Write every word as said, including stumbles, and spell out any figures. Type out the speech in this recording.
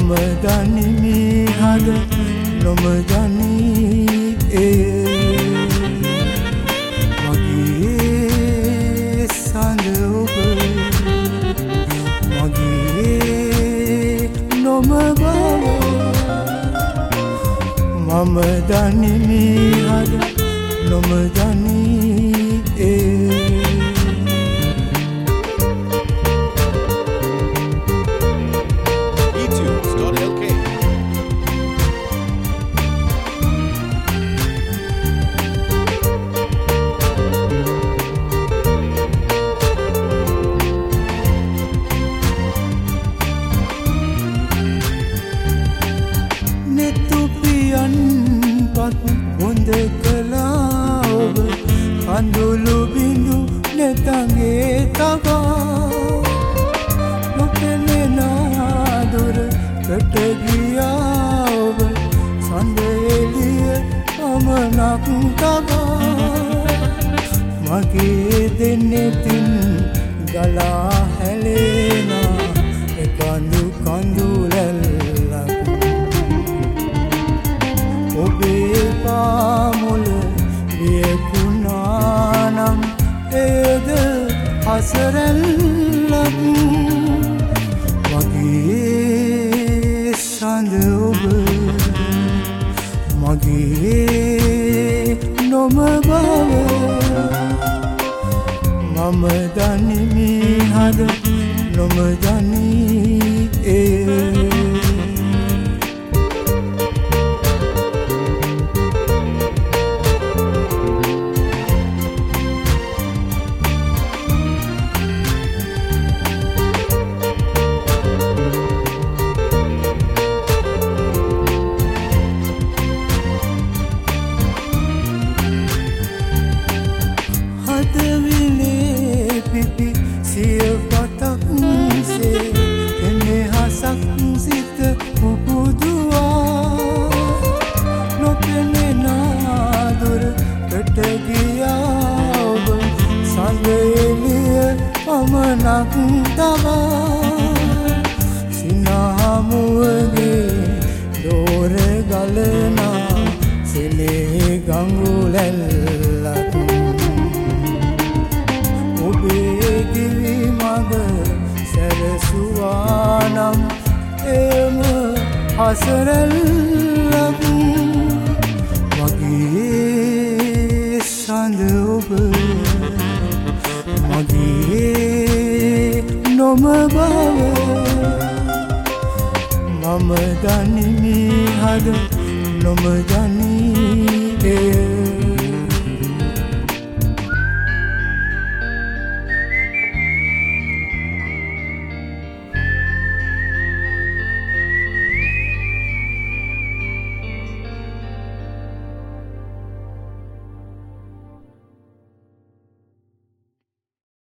මම දනිමි හද නොම දනී එය මගේ සඳ ඔබ මගේ නොම බව මම දනිමි හද නොම දනී එය හොඳ කළා ඔබ කඳුළු බිඳු නෙතගේ තබා නොපෙනෙන දුරකට ගියා ඔබ සඳ එළිය පමණක් තබා මගේ දෙනෙතින් ගලා හැලෙන එකඳු කඳුලැල්ලක් ඔබේ පාමුල වියකුණානම් එයද හසරැල්ලක් මගේ සඳ ඔබ මගේ නොම බව මම දනිමි හද නොම දනී එය හදවිලේ පිපි සිය පතක් සේ කෙනෙහසක් සිත පුපුදුවා නොපෙනෙන දුරකට ගියා ඔබ සඳ එළිය පමණක් තබා සිනහමුවගේ දෝර ගලනා සෙලේ ගඟුලැල්ලක් ඔබේ දිවි මඟ සැරසුවානම් එම හසරැල්ලක් මගේ සඳ ඔබ මගේ නොම බව මම දනිමි හද නොම දනී එය